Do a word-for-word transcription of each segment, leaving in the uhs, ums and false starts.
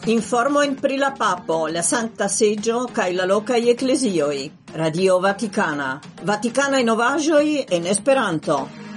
Informojn pri la papo, la Sankta Seĝo kaj la lokaj eklezioj. Radio Vatikana. Vatikanaj novaĵoj en Esperanto.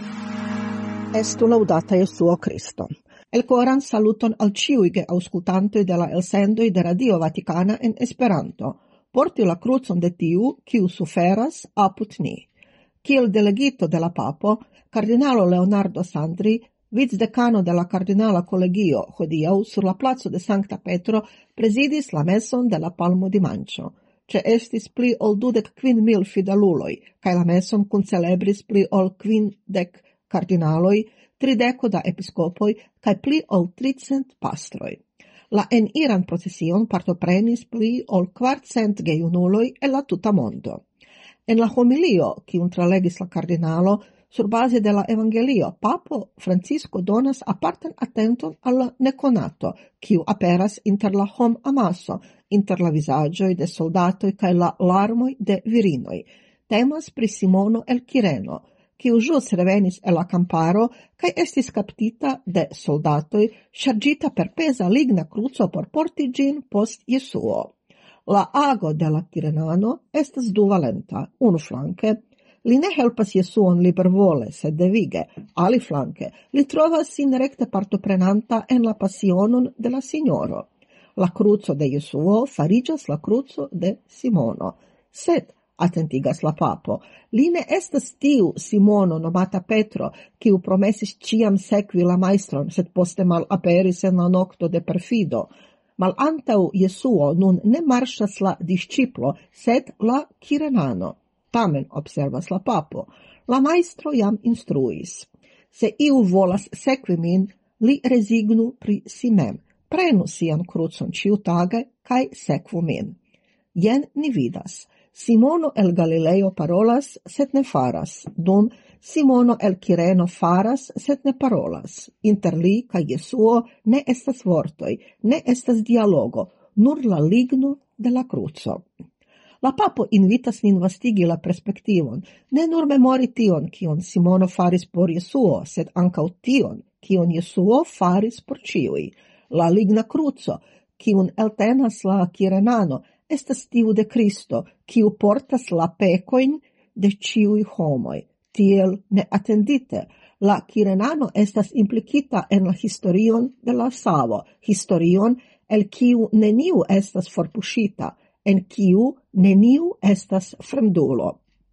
Estu laudata Jesuo Cristo. El koran saluton al ĉiuj geaŭskultantoj de la elsendoj de Radio Vatikana en Esperanto. Porti la krucon de tiu, kiu suferas apud ni. Kiel delegito de la papo, kardinalo Leonardo Sandri, vicedecano de la Cardinala Collegio, hodiaŭ sur la placo de Sancta Petro, presidis la meson de la Palmo di Manĉo. Ce estis pli ol dudek kvin mil fideluloj, kaj la meson kuncelebris pli ol kvindek kardinaloj, trideko da episkopoj, kaj pli ol tricent pastroj. La eniran procesion partoprenis pli ol kvarcent gejunuloj el la tuta mondo. En la homilio, kiun tralegis la kardinalo, sur base de la Evangelio, Papo Francisco donas apartan attenton al neconato, kiu aperas inter la hom amaso, inter la visagioi de soldatoi kaj la larmoi de virinoi. Temas pri Simono el Kireno, kiu jus revenis el la camparo kaj estis captita de soldatoi, ŝarĝita per peza ligna cruco por porti ĝin post Jesuo. La ago de la Kirenano estas duvalenta, unu flanke, li ne helpas Jesuon libervole, sed devige, aliflanke, li trovas sin rekte partoprenanta en la pasionon de la Signoro. La cruco de Jesuo fariĝas la cruco de Simono. Sed, atentigas la papo, li ne estas tiu Simono nomata Petro, kiu promesis ĉiam sekvi la majstron, sed poste malaperis en la nokto de perfido. Malantaŭ Jesuo nun ne marŝas la disĉiplo, sed la Kirenano. Tamen, observas la papo, la maestro jam instruis. Se iu volas sekvi min, li resignu pri si mem, prenu sian krucon ĉiutage kaj sekvu min. Jen ni vidas. Simono el Galileo parolas, sed ne faras, dum Simono el Kireno faras, sed ne parolas. Inter li kaj Jesuo ne estas vortoj, ne estas dialogo, nur la ligno de la kruco. La papo invitas nin vastigi la perspektivon, ne nur memori tion, kion Simono faris por Jesuo, sed ankaŭ tion, kion Jesuo faris por ĉiuj. La ligna kruco, kiun eltenas la Kirenano, estas tiu de Kristo, kiu portas la pekojn de ĉiuj homoj. Tiel neatendite, la Kirenano estas implikita en la historion de la savo, historion el kiu neniu estas forpuŝita, en kiu neniu estas fremdulo.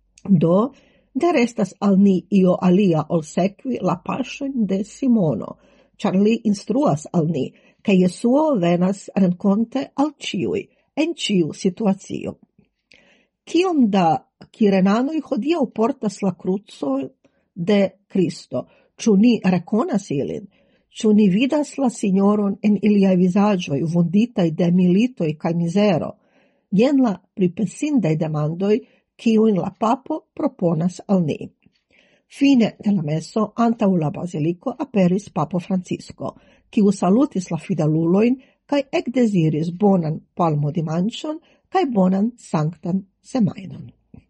Do, ne restas al ni io alia ol sekvi la paŝojn de Simono, ĉar li instruas al ni, ke Jesuo venas renkonte al ĉiuj, en ĉiu situacio. Kiom da Kirenanoj hodiaŭ portas la krucon de Kristo? Ĉu ni rekonas ilin? Ĉu ni vidas la Signoron en iliaj vizaĝoj, vunditaj de militoj kaj mizero? Jen la pripensindaj demandoj, kiujn la papo proponas al ni. Fine de la meso, antaŭ la baziliko aperis Papo Francisco, kiu salutis la fidelulojn kaj ekdeziris bonan palmodimanĉon kaj bonan sanktan semajnon.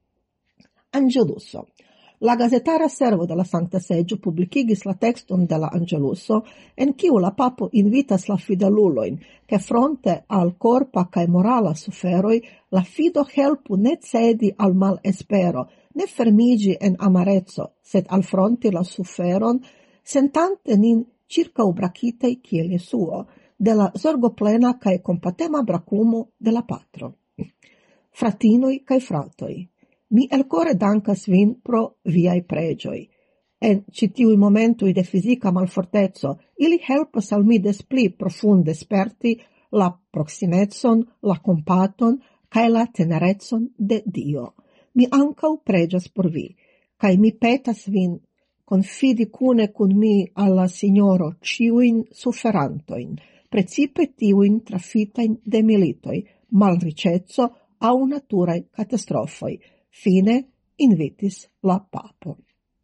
Angeluso. La gazetara servo de la Sancta Seĝo publikigis la tekston de la Angeluso, en kiu la papo invitas la fidelulojn, ke fronte al korpa kaj morala suferoj, la fido helpu ne cedi al malespero, ne fermiĝi en amareco, sed alfronti la suferon, sentante nin ĉirkaŭbrakitaj kiel Jesuo, de la zorgoplena kaj kompatema brakumo de la patro. Fratinoj kaj fratoj, mi elkore dankas vin pro viaj preĝoj. En ĉi tiuj momentoj de fizika malforteco, ili helpas al mi des pli profunde sperti la proksimecon, la kompaton kaj la tenerecon de Dio. Mi ankaŭ preĝas por vi, kaj mi petas vin konfidi kune kun mi al la Signoro ĉiujn suferantojn, precipe tiujn trafitajn de militoj, malriĉeco aŭ naturaj katastrofoj. Fine invitis la papo.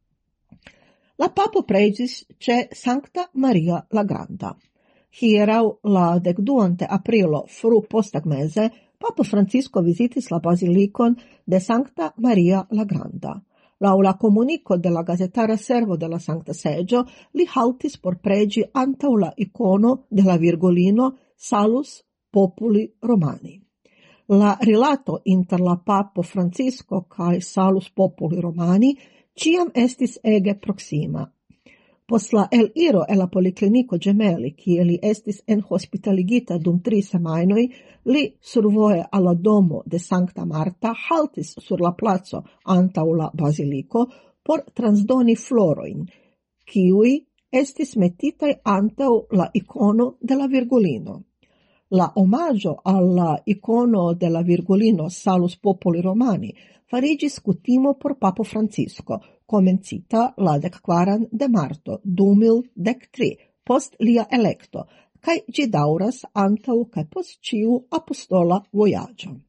La papo preĝis ĉe Sankta Maria la Granda. Hieraŭ la dekduan de aprilo fru posttagmeze Papo Francisco vizitis la bazilikon de Sankta Maria la Granda. Laŭ la komuniko de la gazetara servo de la Sankta Seĝo, li haltis por preĝi antaŭ la ikono de la Virgulino Salus populi Romani. La rilato inter la papo Francisco cae salus populi Romani ciam estis ege proxima. Post la el iro e la policlinico Gemelli, kie li estis en hospitaligita dum tri semainoi, li survoje alla domo de Sancta Marta haltis sur la placo antau la basilico por transdoni floroin, kiui estis metitai antau la icono de la Virgulino. La omaggio alla icono de la Virgulino Salus Populi Romani farigis cutimo por Papo Francisco, comencita la decquaran de marto du mil tri, post lia electo, cae gi dauras antau cae post ciu apostola voyaggio.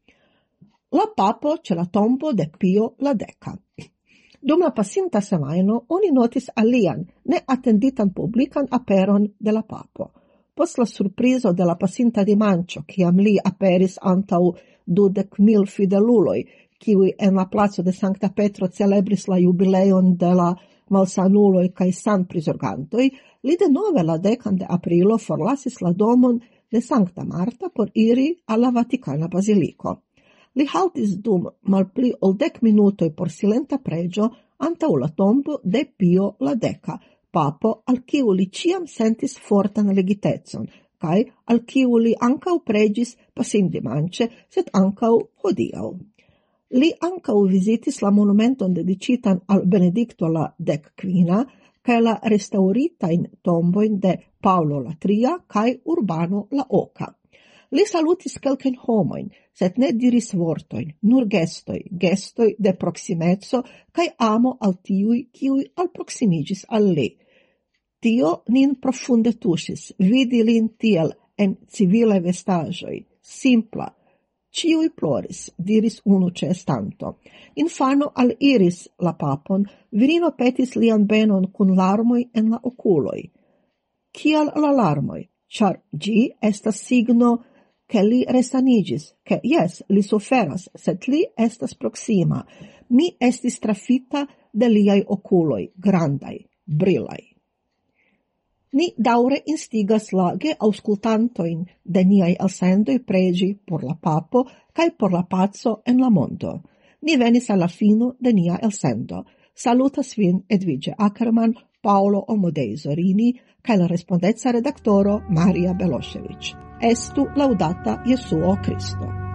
La papo ce la tombo de Pio la Deca. Dum la passinta semaino, oni notis alian, ne attenditan publican aperon de la papo. Post la surprizo de la passinta dimancio, ciam li aperis antau dudec mil fideluloi, kiui en la placo de Sancta Petro celebris la jubileon de la malsanuloi cae san prisorgantoi, li de nove la decan de aprilo forlasis la domon de Sancta Marta por iri alla Vaticana Basilico. Li haltis dum malpli ol dec minutoi por silenta pregio antau la tombo de Pio la Deca, papo al kiu li ciam sentis fortan legitezon, cae al kiu li ancau pregis passindimanche, sed ancau hodiau. Li ancau visitis la monumenton dedicitan al Benedicto la Decquina, cae la restauritain tomboin de Paolo la Tria cae Urbano la Oca. Li salutis kelken homoin, sed ne diris vortoin, nur gestoi, gestoi de proximezzo, cae amo al tiui, kiui alproximigis al li. Tio nin profunde tusis, vidi lin tiel en civile vestagioi, simpla. Ciui ploris, diris unu cestanto. Infano al iris la papon, virino petis lian benon cun larmoi en la oculoi. Kial la larmoi? Char gi estas signo che li resanigis, che yes, li suferas, sed li estas proxima. Mi estis trafita de liai oculoi, grandai, brilai. Ni daure instigas la ge auscultantoin de niai elsendoi pregi por la papo cae por la pazzo en la mondo. Ni venis alla fino de nia elsendo. Salutas vin Edvige Ackerman, Paolo Omodei Zorini, cae la respondezza redaktoro Maria Belošević. Estu laudata Jesuo Cristo.